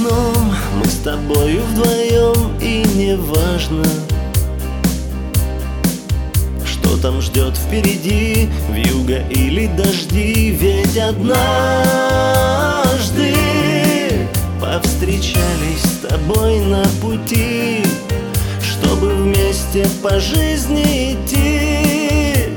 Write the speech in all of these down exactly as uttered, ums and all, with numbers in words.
окном мы с тобою вдвоем, и не важно, что там ждет впереди, вьюга или дожди. Ведь однажды повстречались с тобой на пути, чтобы вместе по жизни идти.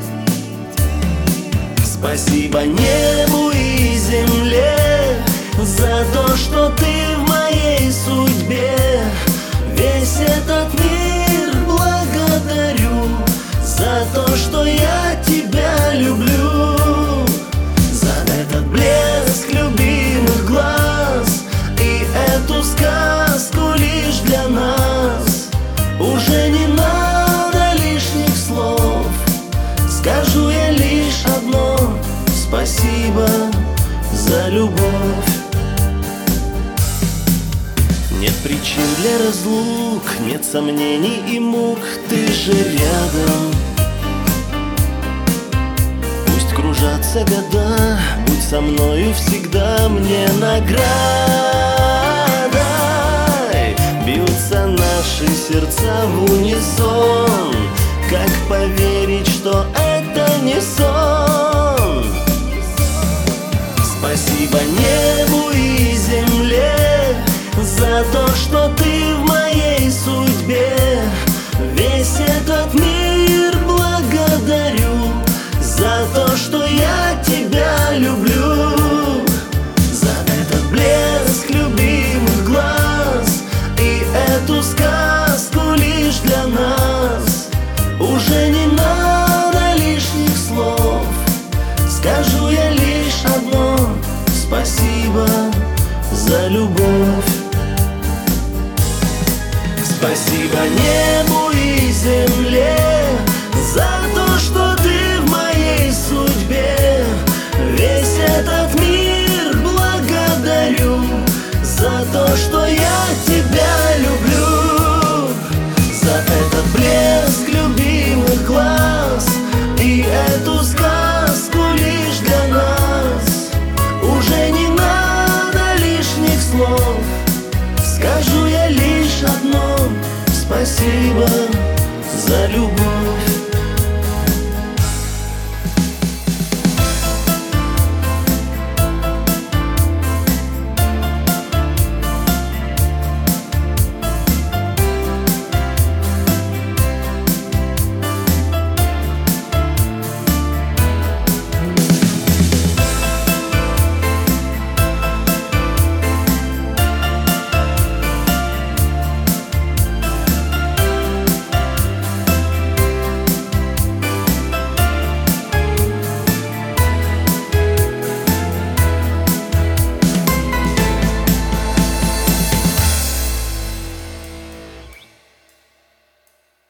Спасибо небу и земле за то, что ты в моей судьбе. Весь этот мир благодарю за то, что я тебя люблю. За этот блеск любимых глаз и эту сказку лишь для нас. Уже не надо лишних слов, скажу я лишь одно: спасибо за любовь. Нет причин для разлук, нет сомнений и мук, ты же рядом. Пусть кружатся года, будь со мною всегда мне наградой. Бьются наши сердца в унисон, как поверить, что это не сон? Спасибо небу и земле за то, что ты в моей судьбе. Весь этот мир благодарю за то, что я тебя люблю. За этот блеск любимых глаз и эту сказку лишь для нас. Уже не надо лишних слов, скажу я лишь одно: спасибо за любовь. Спасибо небу и земле за то, что ты в моей судьбе. Весь этот мир благодарю за то, что я тебя люблю. За этот блеск любимых глаз и эту сказку лишь для нас. Уже не надо лишних слов, скажу я лишь одно: спасибо за любовь.